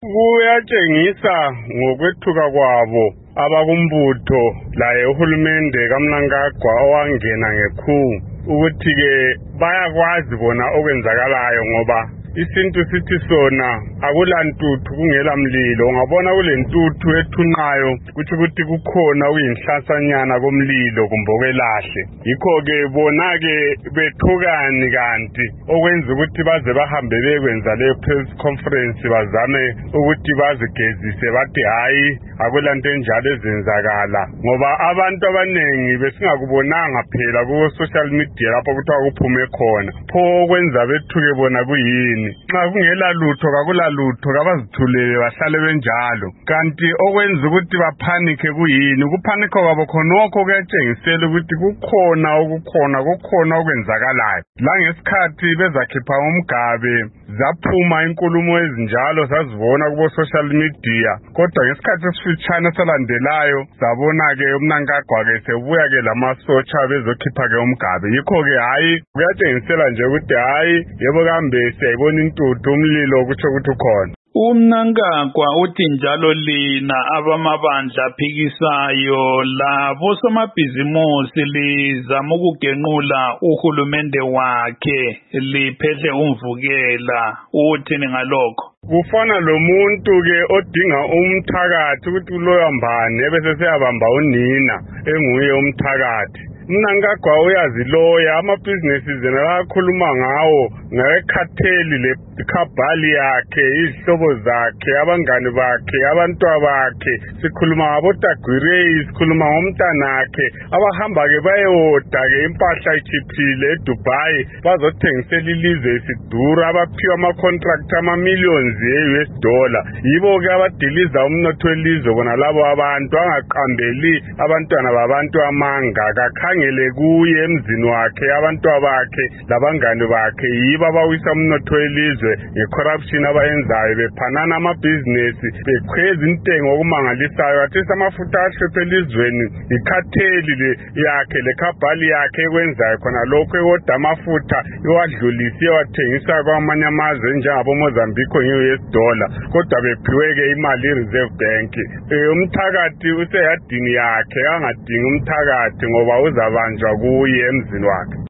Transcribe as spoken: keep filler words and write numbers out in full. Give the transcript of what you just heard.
Kuyatshengisa ngokwethuka kwabo abakumbutho laye uhulumende kaMnangagwa owangena ngekhulu ukuthi ke bayakwazi bona okwenzakalayo ngoba isintu sithi sona akulantuthu kungela mlilo. Ungabona kulentuthu ethunqayo kuthi ukuthi kukhona okuyinhlasanyana komlilo kumbe okwelahle. Yikho ke bona ke bethukani kanti okwenza ukuthi baze bahambe bekwenza le press conference bazame ukuthi bazigezise bathi hayi akulanto enjalo ezenzakala ngoba abantu abanengi besingakubonanga phela ku social media lapho kuthiwa kuphume khona pho okwenza bethuke bona kuyini. Nxa kungela lutho kakula lutho kabazithulele bahlale benjalo kanti okwenza ukuthi baphanike kuyini. Ukuphanika kwabo khonokho kuyatshengisela ukuthi kukhona okukhona kukhona okwenzakalayo. La ngesikhathi bezakhipha umgabe zaphuma inkulumo ezinjalo sazibona kubo social media kodwa ngesikhathi esifitshane salandelayo sabona ke uMnangagwa ke sebuya ke lamasotsha bezokhipha ke umgabe. Yikho ke hayi kuyatshengisela nje ukuthi hayi yebo kambe siyayibona intuthu umlilo kutsho ukuthi ukhona. uMnangagwa uthi njalo lina abamabandla aphikisayo labo somabhizimusi lizama ukugenqula uhulumende wakhe liphehle umvukela. Uthini ngalokho? Kufana lomuntu ke odinga umthakathi ukuthi uloya mbane ebese seyabamba unina enguye umthakathi. Mnangagwa uyaziloya amabhizinesi zena akhuluma ngawo ngekhatheli le khabhali yakhe izihlobo zakhe abangani bakhe abantwana bakhe sikhuluma ngabotagwirei sikhuluma ngomntanakhe abahamba ke bayoda ke impahla ichiphile eDubai bazothengisela ilizwe isidura abaphiwa ama contract ama millions e-U S dollar. Yibo ke abadiliza umnotho welizwe bona labo abantu angaqambeli abantwana babantu amanga akakhangele kuye emzini wakhe abantwana bakhe labangani bakhe yibo abawisa umnotho welizwe ngecorruption abayenzayo bephanana amabhizinesi bekhweza intengo okumangalisayo athi samafutha ahluphe elizweni ikhatheli le yakhe le khabhali yakhe ekwenzayo khona lokho ewoda amafutha iwadlulise wathengisa kwamanye amazwe njengabo Mozambique nge-U S dollar kodwa bephiwe ke imali i-Reserve Bank. Umthakathi useyadini yakhe angadingi umthakathi ngoba uzabanjwa kuye emzini wakhe.